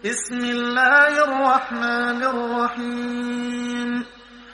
بسم الله الرحمن الرحيم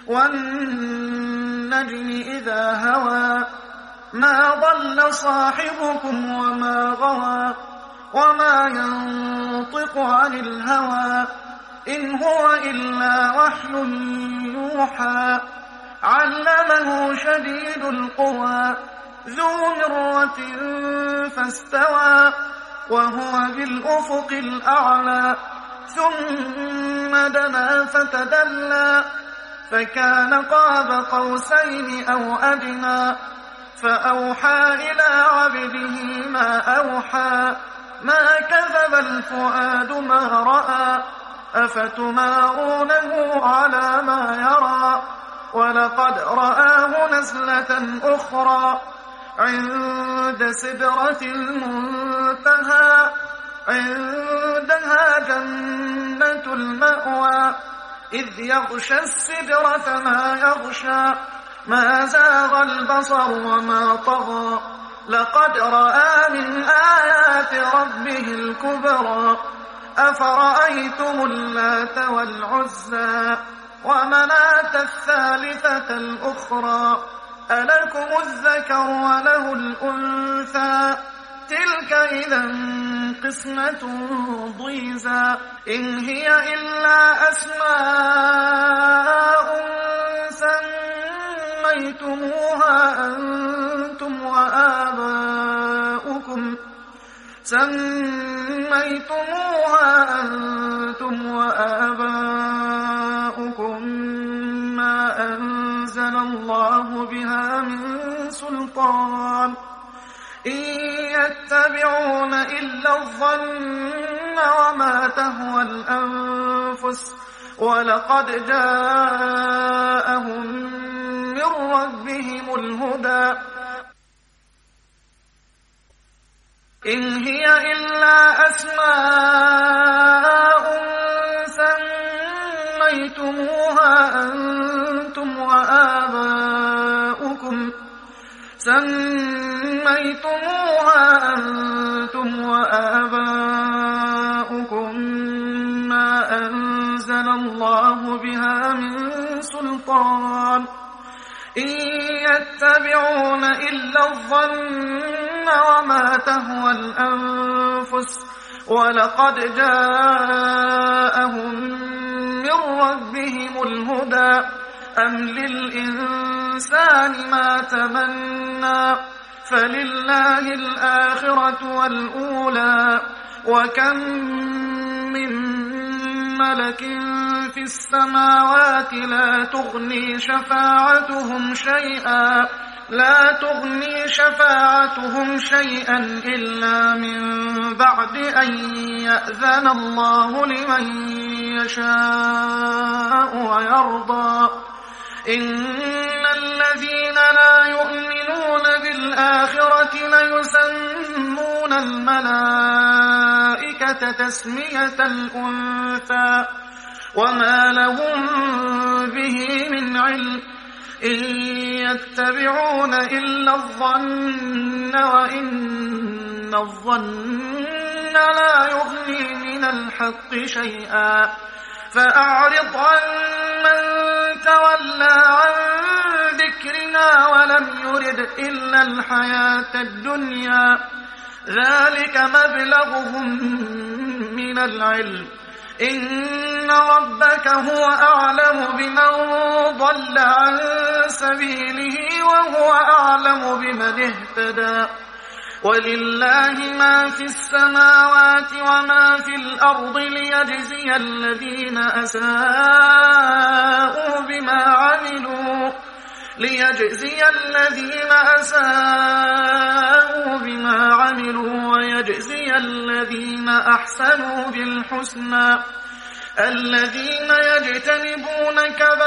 والنجم إذا هوى ما ضل صاحبكم وما غوى وما ينطق عن الهوى إن هو إلا وحي يوحى علمه شديد القوى ذو مرة فاستوى وهو بالأفق الأعلى ثم دنا فتدلى فكان قاب قوسين أو أدنى فأوحى إلى عبده ما أوحى ما كذب الفؤاد ما رأى أفتمارونه على ما يرى ولقد رآه نزلة أخرى عند سدرة المنتهى عندها جنة المأوى إذ يغشى السدرة ما يغشى ما زاغ البصر وما طغى لقد رأى من آيات ربه الكبرى أفرأيتم اللات والعزى ومناة الثالثة الأخرى ألكم الذكر وله الأنثى تلك إذا قسمة ضيزى إن هي إلا أسماء سميتموها أنتم وآباؤكم ما أنزل الله بها من سلطان إن يتبعون إلا الظن وما تهوى الأنفس ولقد جاءهم من ربهم الهدى إن هي إلا أسماء سميتموها أنتم وآباؤكم ما أنزل الله بها من سلطان إن يتبعون إلا الظن وما تهوى الأنفس ولقد جاءهم من ربهم الهدى أم للإنسان ما تمنى فلله الآخرة والأولى وكم من ملك في السماوات لا تغني شفاعتهم شيئا إلا من بعد أن يأذن الله لمن يشاء ويرضى إن الذين لا يؤمنون بالآخرة ليسمون الملائكة تسمية الأنثى وما لهم به من علم إن يتبعون إلا الظن وإن الظن لا يغني من الحق شيئا فأعرض عن من تولى عن ذكرنا ولم يرد إلا الحياة الدنيا ذلك مبلغهم من العلم إن ربك هو أعلم بمن ضل عن سبيله وهو أعلم بمن اهتدى ولله ما في السماوات وما في الأرض ليجزي الذين أساءوا بما عملوا ويجزي الذين أحسنوا بالحسنى الذين يجتنبون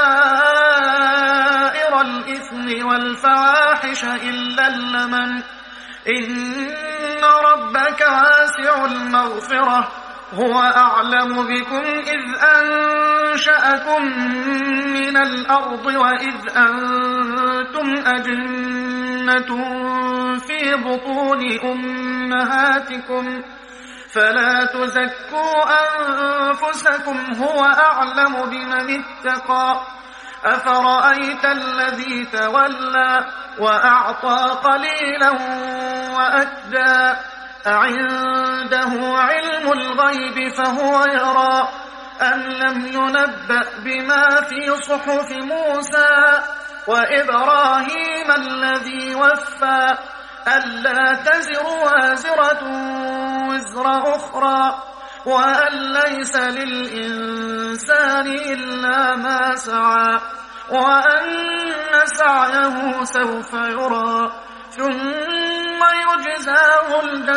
كبائر الإثم والفواحش إلا اللمم إن ربك واسع المغفرة هو أعلم بكم إذ أنشأكم من الأرض وإذ أنتم أجنة في بطون أمهاتكم فلا تزكوا أنفسكم هو أعلم بمن اتقى أفرأيت الذي تولى وأعطى قليلا وأكدى أعنده علم الغيب فهو يرى أم لم ينبأ بما في صحف موسى وإبراهيم الذي وفى ألا تزر وازرة وزر أخرى وأن ليس للإنسان إلا ما سعى وأن سعيه سوف يرى ثم يجزاه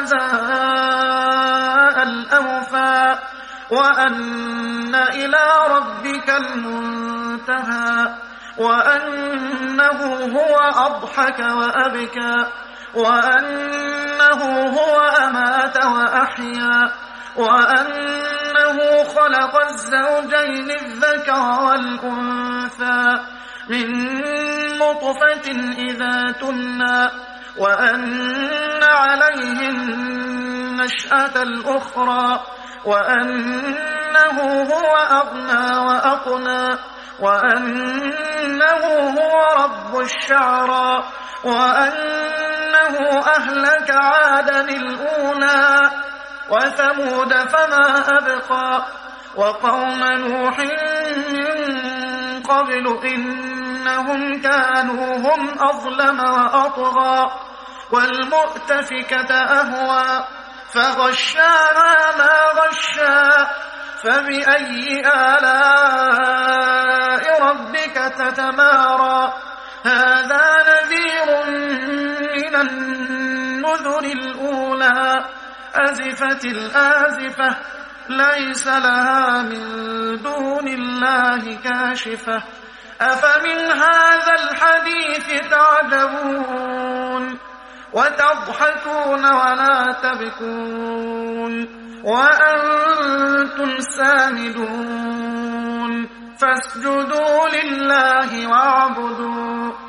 الجزاء الأوفى وأن إلى ربك المنتهى وأنه هو أضحك وأبكى وأنه هو أمات وأحيا وأنه خلق الزوجين الذكر والأنثى من نطفة إذا تمنى وأن عليه النشأة الأخرى وأنه هو أغنى وأقنى وأنه هو رب الشعرى وأنه أهلك عادا الأولى وثمود فما أبقى وقوم نوح من قبل إنهم كانوا هم أظلم وأطغى والمؤتفكة أهوى فغشاها ما غشا فبأي آلاء ربك تتمارى هذا نذير من النذر الأولى أزفت الآزفة ليس لها من دون الله كاشفة أفمن هذا الحديث تعجبون وتضحكون ولا تبكون وأنتم سامدون فاسجدوا لله واعبدوا